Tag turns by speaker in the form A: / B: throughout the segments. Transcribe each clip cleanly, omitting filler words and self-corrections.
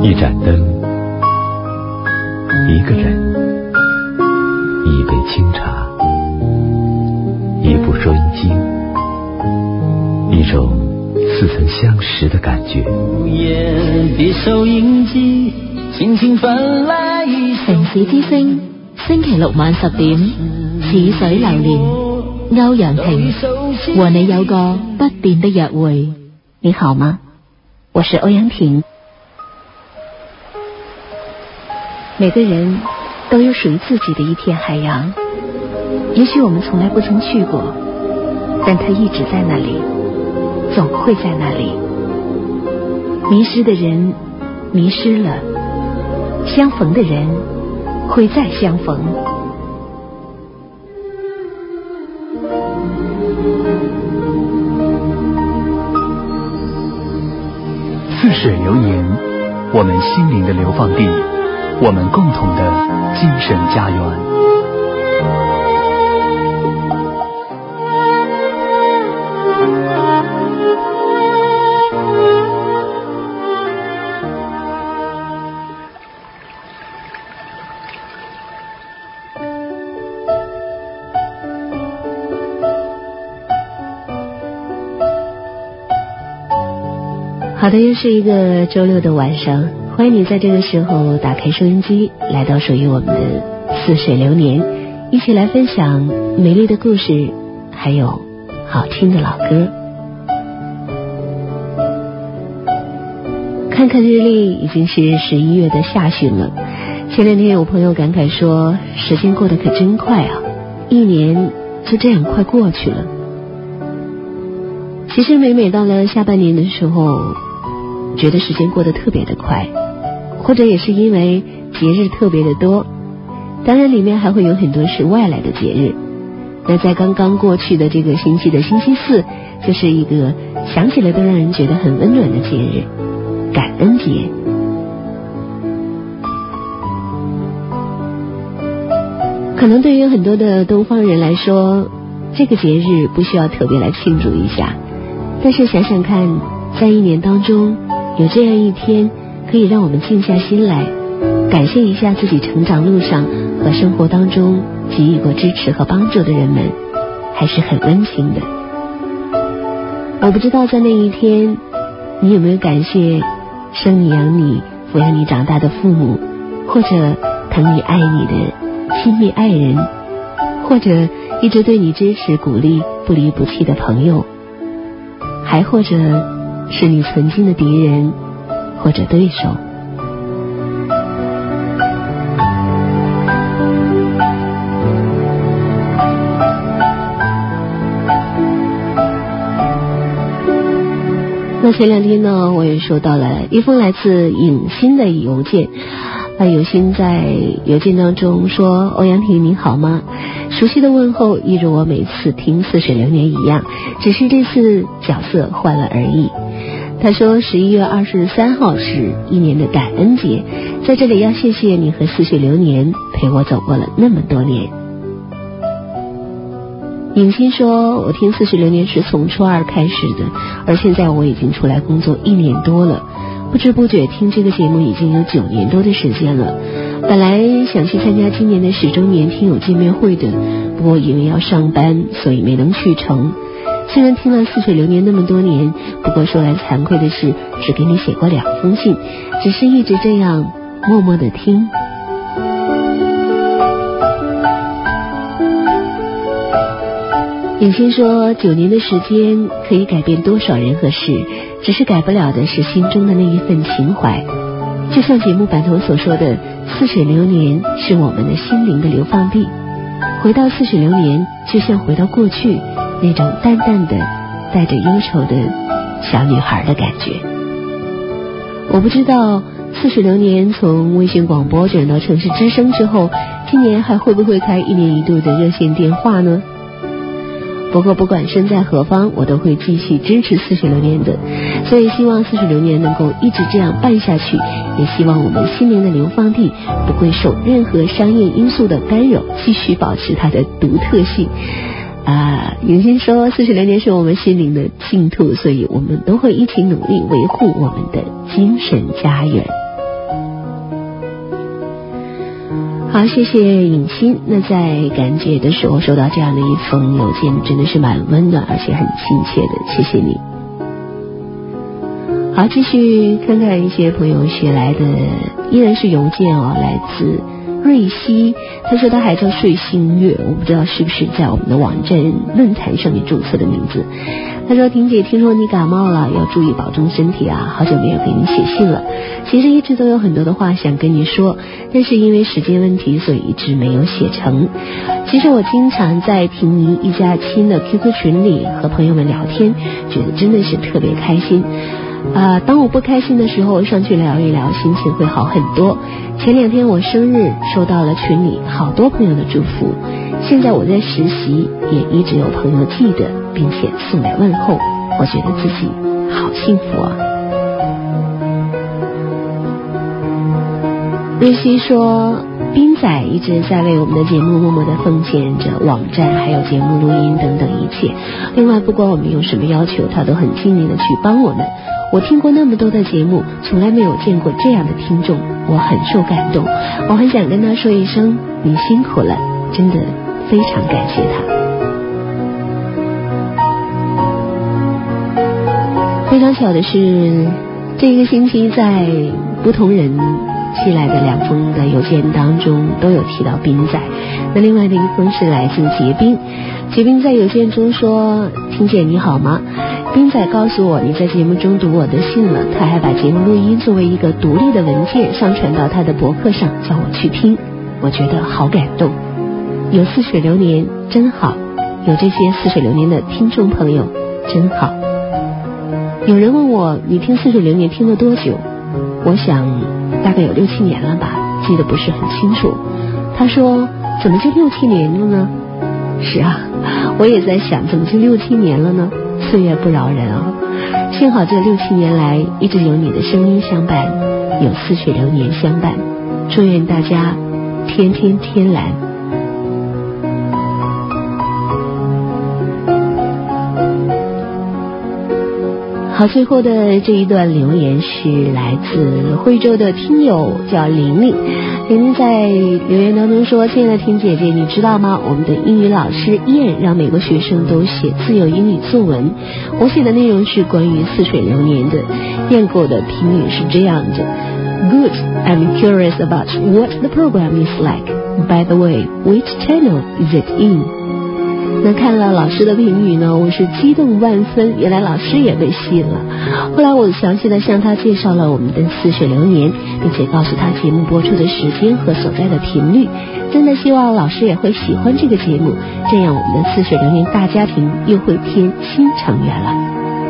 A: 一盏灯，一个人，一杯清茶，一部收音机，一种似曾相识的感觉。
B: 别收音機輕輕分來
C: 城市之聲，星期六晚10點，似水流年，歐陽婷和你有個不變的約會。你好嗎？我是歐陽婷。每个人都有属于自己的一片海洋，也许我们从来不曾去过，但它一直在那里，总会在那里。迷失的人迷失了，相逢的人会再相逢。
D: 似水流年，我们心灵的流放地，我们共同的精神家园。
C: 好的，又是一个周六的晚上，欢迎你在这个时候打开收音机，来到属于我们的似水流年，一起来分享美丽的故事，还有好听的老歌。看看日历，已经是11月的下旬了。前两天有朋友感慨说，时间过得可真快啊，一年就这样快过去了。其实每到了下半年的时候，觉得时间过得特别的快，或者也是因为节日特别的多，当然里面还会有很多是外来的节日。那在刚刚过去的这个星期的星期四，就是一个想起来都让人觉得很温暖的节日——感恩节。可能对于很多的东方人来说，这个节日不需要特别来庆祝一下，但是想想看，在一年当中有这样一天，可以让我们静下心来，感谢一下自己成长路上和生活当中给予过支持和帮助的人们，还是很温馨的。我不知道在那一天，你有没有感谢生你养你抚养你长大的父母，或者疼你爱你的亲密爱人，或者一直对你支持鼓励不离不弃的朋友，还或者是你曾经的敌人或者对手。那前两天呢，我也收到了一封来自影星的邮件。有心在邮件当中说，欧阳婷你好吗？熟悉的问候一如我每次听似水流年一样，只是这次角色换了而已。他说11月23号是一年的感恩节，在这里要谢谢你和似水流年陪我走过了那么多年。影星说，我听似水流年是从初2开始的，而现在我已经出来工作1年多了，不知不觉听这个节目已经有9年多的时间了。本来想去参加今年的10周年听友见面会的，不过因为要上班，所以没能去成。虽然听了似水流年那么多年，不过说来惭愧的是，只给你写过2封信，只是一直这样默默的听。影星说，9年的时间可以改变多少人和事，只是改不了的是心中的那一份情怀。就像节目版头所说的，似水流年是我们的心灵的流放地。回到似水流年，就像回到过去那种淡淡的带着忧愁的小女孩的感觉。我不知道似水流年从微信广播转到城市之声之后，今年还会不会开1年1度的热线电话呢？不过不管身在何方，我都会继续支持似水流年的，所以希望似水流年能够一直这样办下去，也希望我们心灵的流放地不会受任何商业因素的干扰，继续保持它的独特性。影星说似水流年是我们心灵的净土，所以我们都会一起努力维护我们的精神家园。 好，谢谢尹欣。那在感谢的时候收到这样的一封邮件，真的是蛮温暖而且很亲切的，谢谢你。好，继续看看一些朋友写来的，依然是邮件哦，来自瑞希，他说他还叫睡星月，我不知道是不是在我们的网站论坛上面注册的名字。他说婷姐，听说你感冒了，要注意保重身体啊，好久没有给你写信了，其实一直都有很多的话想跟你说，但是因为时间问题，所以一直没有写成。其实我经常在婷妮一家亲的 QQ 群里和朋友们聊天，觉得真的是特别开心。当我不开心的时候，上去聊一聊，心情会好很多。前2天我生日，收到了群里好多朋友的祝福。现在我在实习，也一直有朋友记得并且送来问候，我觉得自己好幸福啊。瑞希说，斌仔一直在为我们的节目默默地奉献着网站还有节目录音等等一切，另外不管我们有什么要求，他都很尽力地去帮我们。我听过那么多的节目，从来没有见过这样的听众，我很受感动，我很想跟他说一声你辛苦了，真的非常感谢他。非常巧的是，这个星期在不同人寄来的2封的邮件当中都有提到斌仔，那另外的一封是来自杰斌。杰斌在邮件中说，婷姐你好吗，斌仔告诉我你在节目中读我的信了，他还把节目录音作为一个独立的文件上传到他的博客上，叫我去听，我觉得好感动。有似水流年真好，有这些似水流年的听众朋友真好。有人问我你听似水流年听了多久，我想大概有6、7年了吧，记得不是很清楚。他说怎么就6、7年了呢？是啊，我也在想怎么就6、7年了呢？岁月不饶人啊！幸好这6、7年来一直有你的声音相伴，有似水流年相伴。祝愿大家天天天蓝。好，最后的这一段留言是来自惠州的听友叫玲玲。玲玲在留言当中说，亲爱的婷姐姐，你知道吗，我们的英语老师燕让每个学生都写自由英语作文，我写的内容是关于似水流年的。燕给我的评语是这样的： Good, I'm curious about what the program is like. By the way, which channel is it in?那看了老师的评语呢，我是激动万分，原来老师也被吸引了。后来我详细的向他介绍了我们的似水流年，并且告诉他节目播出的时间和所在的频率，真的希望老师也会喜欢这个节目，这样我们的似水流年大家庭又会添新成员了。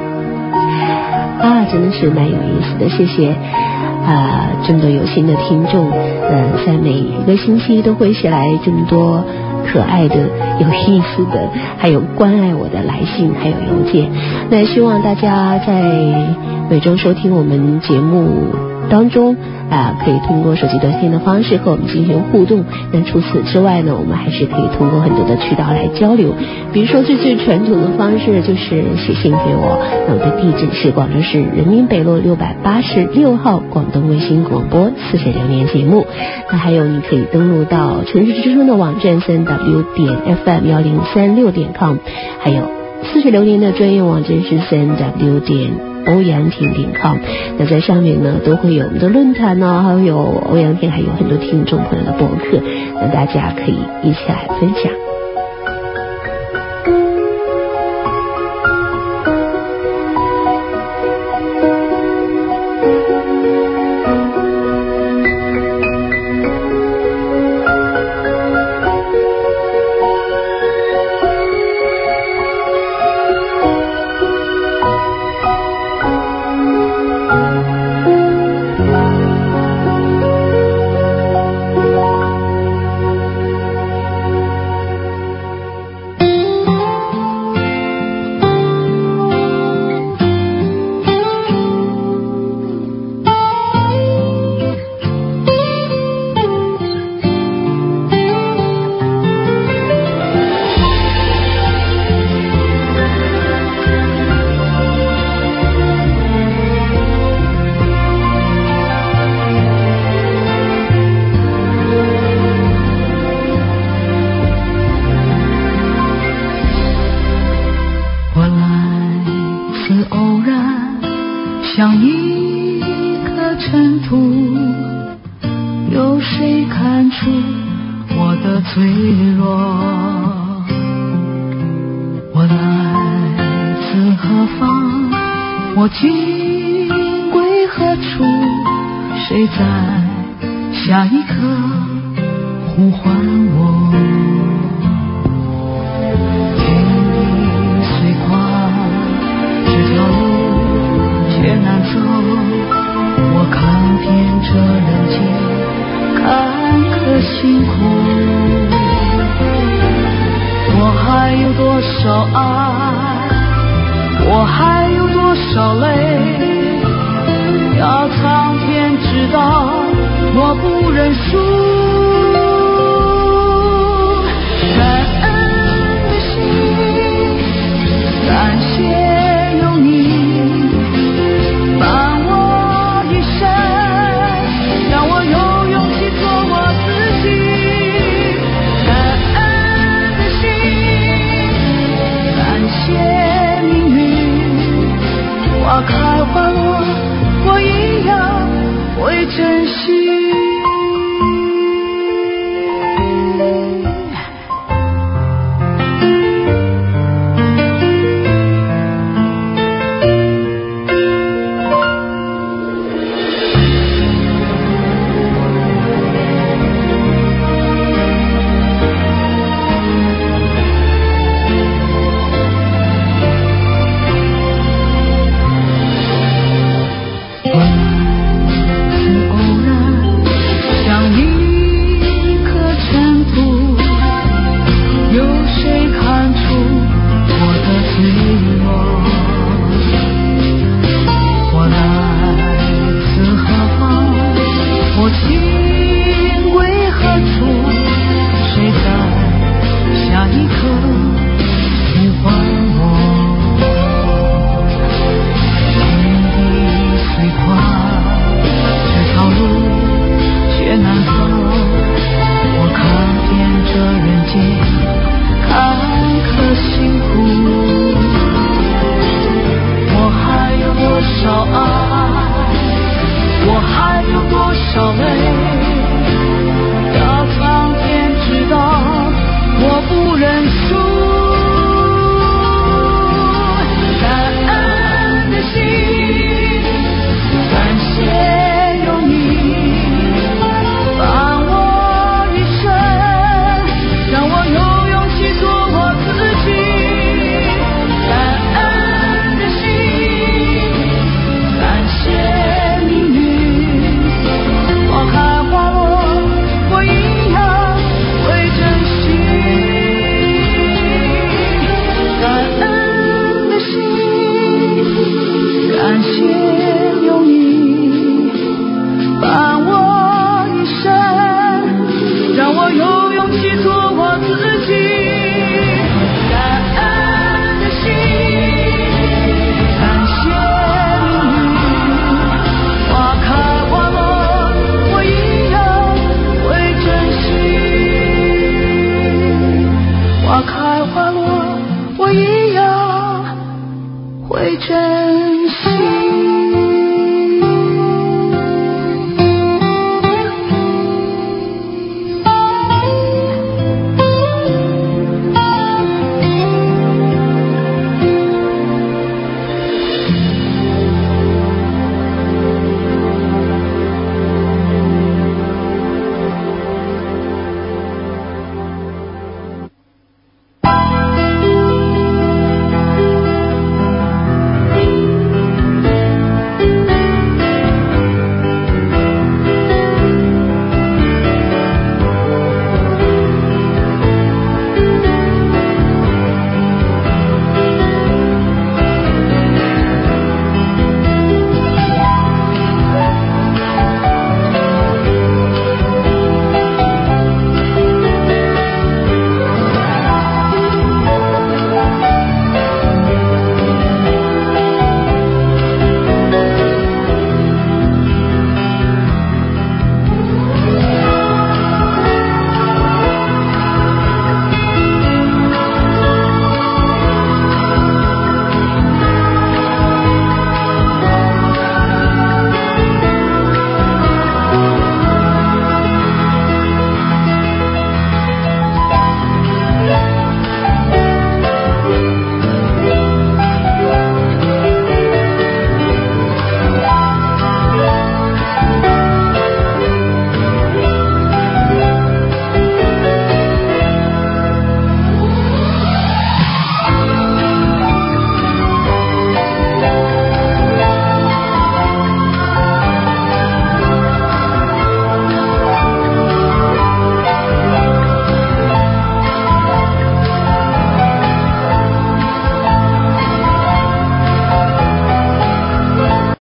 C: 真的是蛮有意思的，谢谢这么多有心的听众，在每一个星期都会写来这么多可爱的、有意思的，还有关爱我的来信，还有邮件。那希望大家在每周收听我们节目当中可以通过手机短信的方式和我们进行互动。那除此之外呢，我们还是可以通过很多的渠道来交流，比如说最传统的方式就是写信给我，那我的地址是广州市人民北路686号广东卫星广播似水流年节目。那还有你可以登录到城市之声的网站3w.fm1036.com， 还有似水流年的专业网站是3w.欧阳婷.com， 那在上面呢都会有我们的论坛呢，还有欧阳婷，还有很多听众朋友的博客，那大家可以一起来分享。
E: 像一颗尘土，有谁看出我的脆弱？我来自何方？我今归何处？谁在下一刻呼唤我？天地虽宽，这条路艰难走，我看遍这人间坎坷辛苦。我还有多少爱，我还有多少泪，要苍天知道，我不认输。